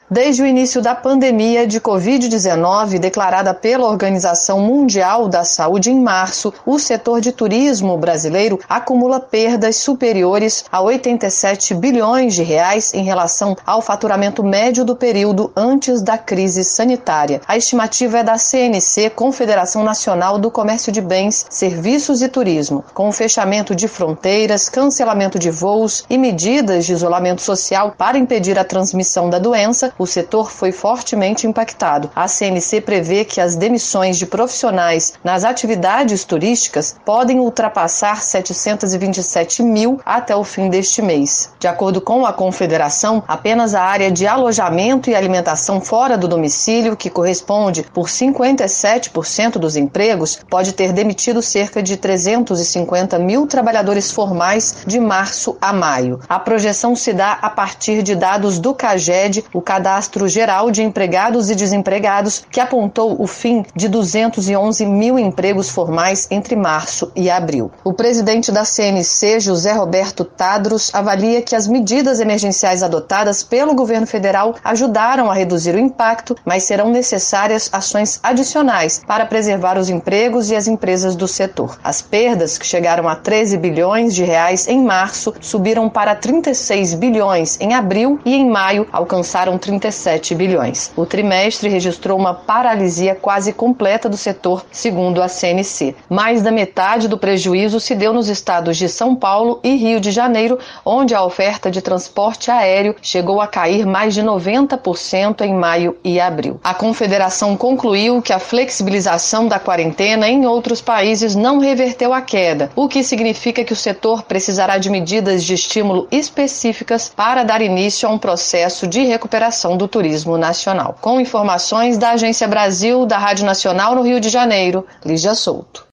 Desde o início da pandemia de Covid-19, declarada pela Organização Mundial da Saúde em março, o setor de turismo brasileiro acumula perdas superiores a 87 bilhões de reais em relação ao faturamento médio do período antes da crise sanitária. A estimativa é da CNC, Confederação Nacional do Comércio de Bens, Serviços e Turismo. Com o fechamento de fronteiras, cancelamento de voos e medidas de isolamento social para impedir a transmissão da doença, o setor foi fortemente impactado. A CNC prevê que as demissões de profissionais nas atividades turísticas podem ultrapassar 727 mil até o fim deste mês. De acordo com a Confederação, apenas a área de alojamento e alimentação fora do domicílio, que corresponde por 57% dos empregos, pode ter demitido cerca de 350 mil trabalhadores formais de março a maio. A projeção se dá a partir de dados do CAGED, o Cadastro Geral de Empregados e Desempregados, que apontou o fim de 211 mil empregos formais entre março e abril. O presidente da CNC, José Roberto Tadros, avalia que as medidas emergenciais adotadas pelo governo federal ajudaram a reduzir o impacto, mas serão necessárias ações adicionais para preservar os empregos e as empresas do setor. As perdas, que chegaram a 13 bilhões de reais em março, subiram para 36 bilhões em abril e em maio alcançaram 37 bilhões. O trimestre registrou uma paralisia quase completa do setor, segundo a CNC. Mais da metade do prejuízo se deu nos estados de São Paulo e Rio de Janeiro, onde a oferta de transporte aéreo chegou a cair mais de 90% em maio e abril. A Confederação concluiu que a flexibilização da quarentena em outros países não reverteu a queda, o que significa que o setor precisará de medidas de estímulo específicas para dar início a um processo de recuperação do turismo nacional. Com informações da Agência Brasil, da Rádio Nacional no Rio de Janeiro, Lígia Souto.